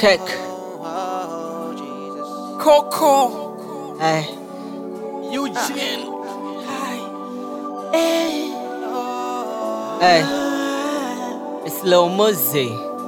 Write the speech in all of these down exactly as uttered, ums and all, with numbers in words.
Check. Coco. Hey. Eugene. Hey. Hey. It's Lil Muzzy.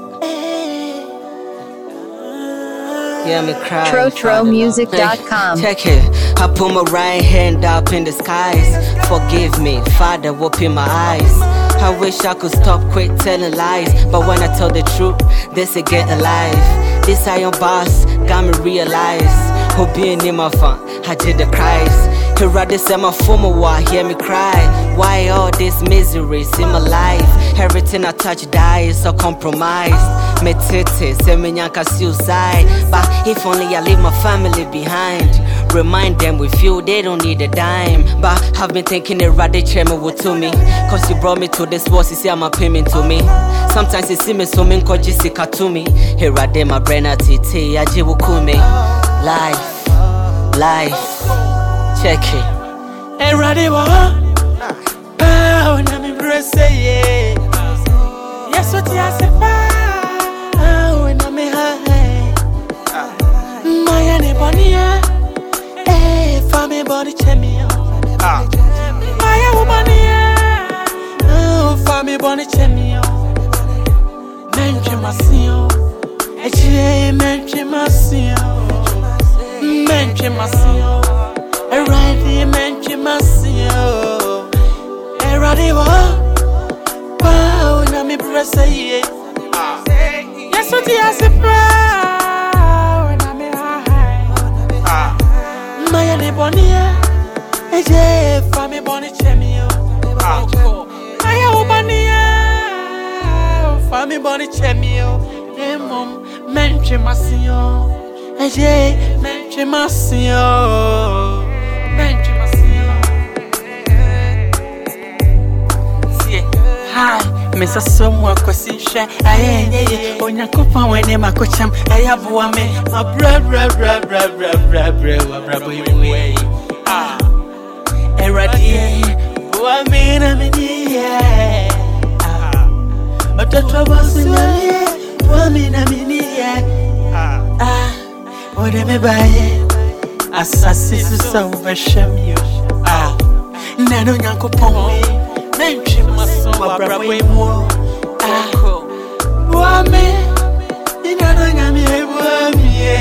Yeah, me cry. Tro Tro Music dot com. Hey, check it. I put my right hand up in the skies. Forgive me, Father, open my eyes. I wish I could stop quit telling lies, but when I tell the truth, they say get alive. This iron boss got me realize. Who being in my fun, I did the Christ. He rather say my former war, hear me cry. Why all this misery in my life? Everything I touch dies so compromised. Me tete, say me nyanka suicide. But if only I leave my family behind. Remind them with you, they don't need a dime. But I've been thinking they rather cheer me with to me. Cause you brought me to this world, you see I'm a payment to me. Sometimes you see me so mean cause you see to me. Here rather my brain at T T, I jibu kumi. Life, life, check it. Hey, ready, what? Oh, na mi brese, yeah. Yes, what you say, oh, na mi high. My ane bonia, eh, family body champion. My woman, oh, family body champion. Menche masio, eh, menche masio, menche masio. Eradi menche masio, eradi wa, wow na mi brese ye. Yes what you say, wow na mi high. Maya ne bonia, eje fami boni chemio. Maya ubania, fami boni chemio. Emom menche masio, eje menche masio. Hi, Mister Somewhere Cosisha, I Onyakopa when they makocham, I have one me, my bra bra bra bra bra bra bra bra way. Ah, Eradi, one man a minute. Ah, but the trouble is, one man a minute. Ah, what am I buying? Assassin so shame you. Ah, Nano Yankopa. Menchi maso wabrawe mo. Ah, wame inano nyami wame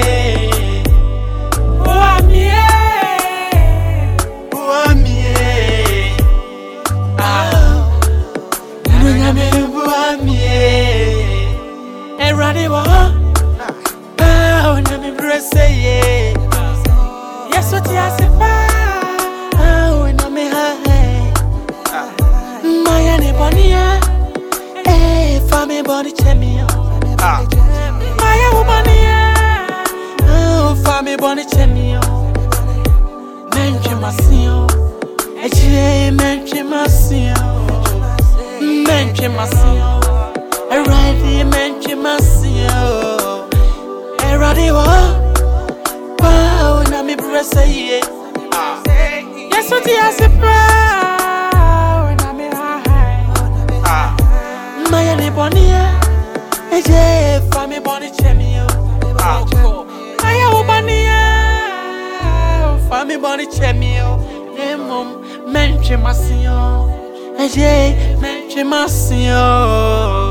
wame wame. Ah, inano nyami wame. Eradi wa. Ah, nyami brese ye. Yes what you say. Ah, na me ha. Maya ne bonia, eh, family body champion. Maya ubania, oh, family body champion. Menche masio, eje menche masio, menche masio, eradi menche masio, eradi wa, wow na mi brese ye. Yes what you say, Maya ne bonia, eje fami boni chemio. Maya ubania, fami boni chemio. Emom menche masio, eje menche masio.